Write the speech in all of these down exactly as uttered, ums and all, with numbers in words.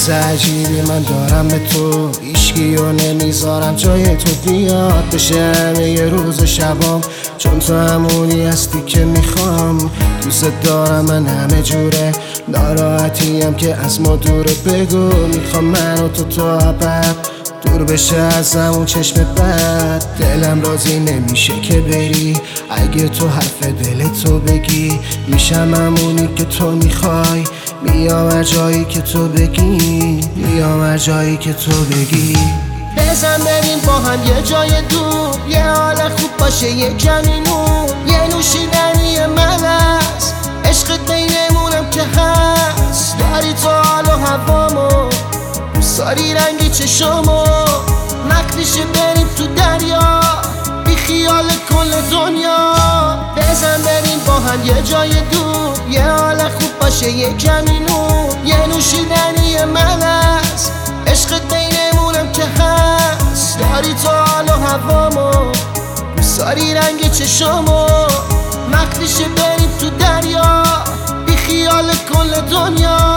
حس عجیبی من دارم به تو، هیچکیو نمیذارم جای تو بیاد بشه همه یه روز و شبام، چون تو همونی هستی که میخوام. دوست دارم من همه جوره، ناراحتیم که از ما دوره. بگو میخوام من و تو تا ابد دور بشه از همون چشم بد. دلم راضی نمیشه که بری، اگه تو حرف دل تو بگی میشم همونی که تو میخوای. میام هر جایی که تو بگی، میام هر جایی که تو بگی. بزن بریم با هم یه جای دور، یه حال خوب باشه یه کمی نور، یه نوشیدنی ملس، عشقت بینمونم که هست. داری تو حال و هوامو، ساری رنگی چشمو، نقدیشه بریم تو دریا، بی خیال کل دنیا. بزن بریم با هم یه جای دور، یه حال خوب باشه یه کمی نور، یه نوشیدنی ملس، عشقت بینمونم که هست. داری تو حال و هوامو، ساری رنگ چشمو، نقدیشه بریم تو دریا، بی خیال کل دنیا.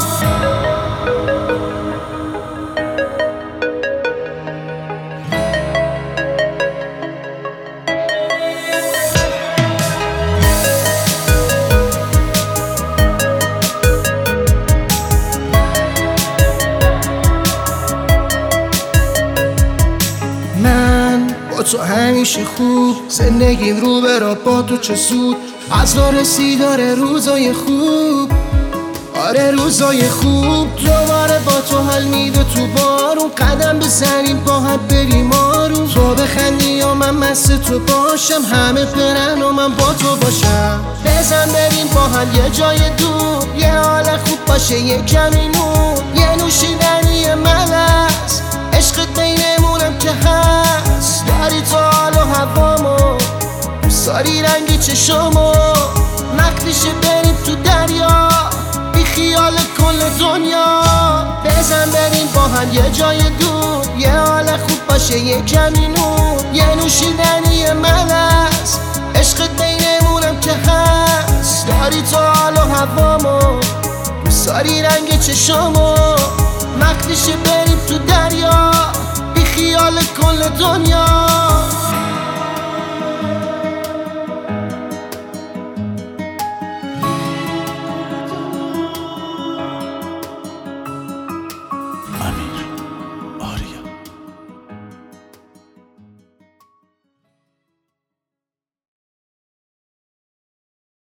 با تو همیشه خوب، زندگیم رو برا با تو چه سود. از رسی داره روزای خوب، آره روزای خوب. دوباره با تو حل میده تو بارون، قدم بزنیم با هم بریم آروم. تو بخندی یا من مست تو باشم، همه برن و من با تو باشم. بزن بریم با هم یه جای دور، یه حال خوب باشه یه کمی نور، یه نوشیدنی ملس، عشقت بینمونم که هست. داری تو حال و هوامو، ساری رنگی چشمو، نقدیشه بریم تو دریا، بی خیال کل دنیا. بزن بریم با هم یه جای دور، یه حال خوب باشه یه کمی نور، یه نوشیدنی ملس، عشقت بینمونم که هست. داری تو حال و هوامو، ساری رنگ چشمو، نقدیشه بریم تو دریا، بی خیال کل دنیا.